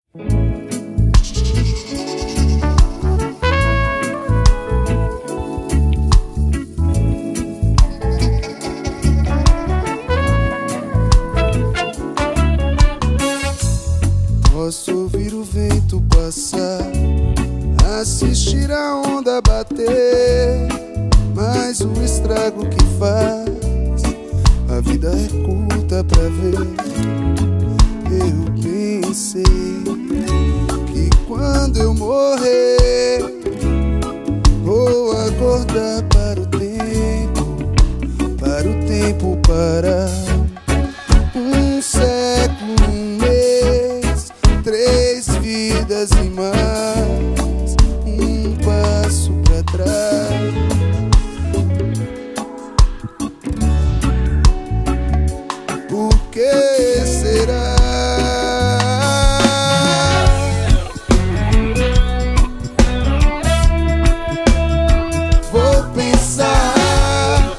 Posso ouvir o vento passar, assistir a onda bater, mas o estrago que faz, a vida é curta pra ver. Eu pensei que quando eu morrer, vou acordar para o tempo parar. Um século, um mês, 3 vidas e mais um passo pra trás. Por que será? Vou pensar.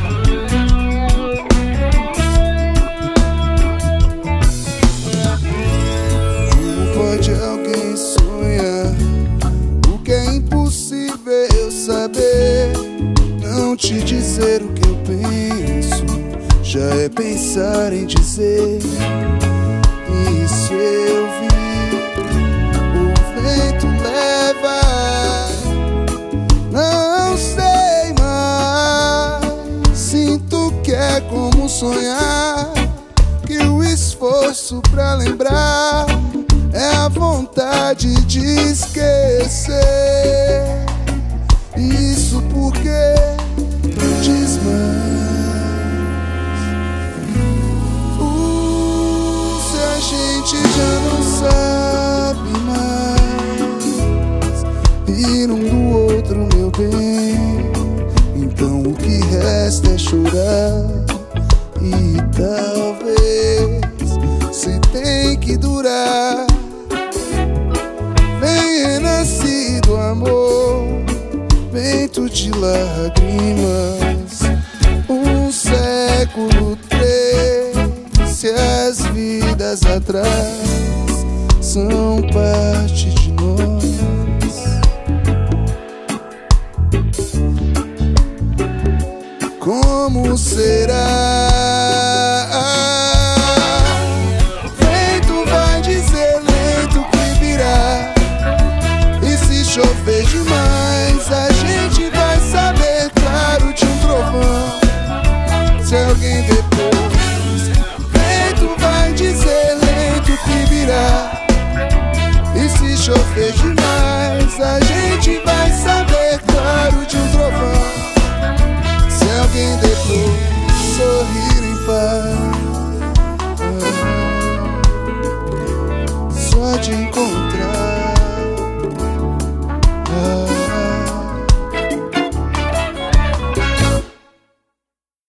Como pode alguém sonhar o que é impossível saber? Não te dizer o que eu penso já é pensar em dizer. Isso eu vi, o vento leva, não sei mais. Sinto que é como sonhar, que o esforço pra lembrar é a vontade de esquecer. Isso porque diz mais. Se a gente já não sabe mais ir um do outro, meu bem, então o que resta é chorar. E talvez, se tem que durar, vem renascido amor, vento de lágrimas. Um século, 3, se as vidas atrás são parte de nós. Como será? Vento vai dizer lento que virá, e se chover demais,